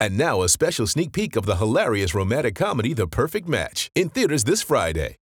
And now a special sneak peek of the hilarious romantic comedy The Perfect Match in theaters this Friday.